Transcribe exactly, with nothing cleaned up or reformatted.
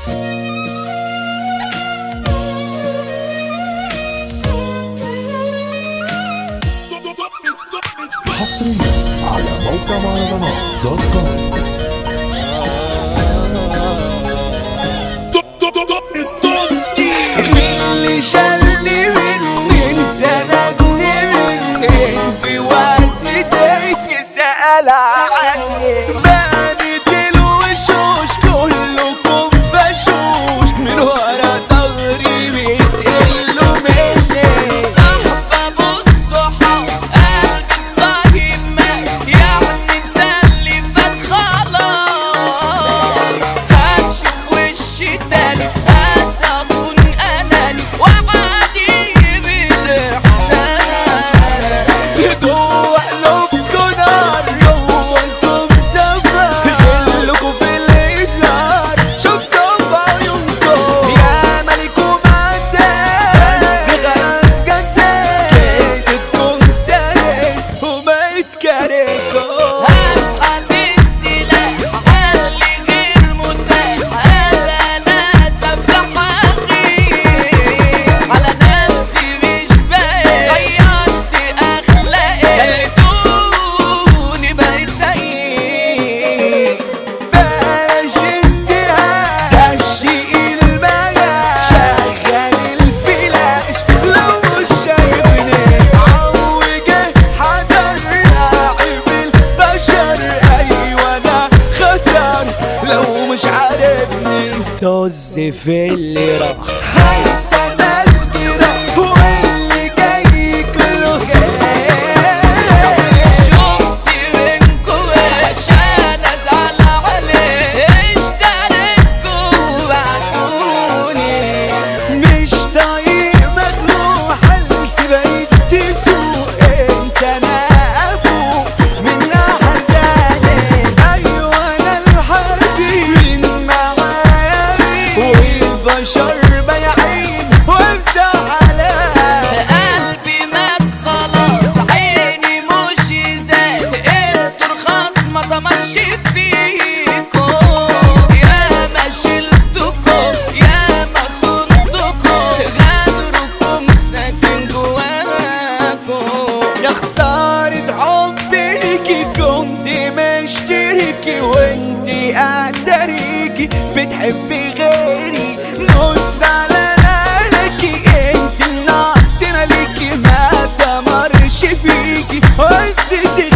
حصريا على موقع مهرجانات دوت كوم. اللي شالني مني سندني مني في وقت دايت سأل عني بانت الوشوش كلكم فشوش من ورا ضهري بتقلوا مني صاحبة بالصحاب قلبي الطيب مات يعني نسلي فات خلاص هتشوف وشي تاني طز في اللي راح هيسمى الجراح واللي جاي كله خير شفت منكم عشان ازعل عليه اشتريتكم وبعتوني مش طايق مجروح حالتي بقيت تسوق انت انا افوق من حزاني ايوه انا الحزين والبشر بايعين ومزعلان قلبي مات خلاص عيني مش يزال انتوا رخاص ما طمنش فيكم يا ما شلتكم يا ما صنتكم غدركم ساكن جواكم يا خسارة حبك كنت مشتركي وانتي اعتريكي بتحبي غيري نص على لك انت الناصرة ليكي ما تمرش فيكي ونسيتي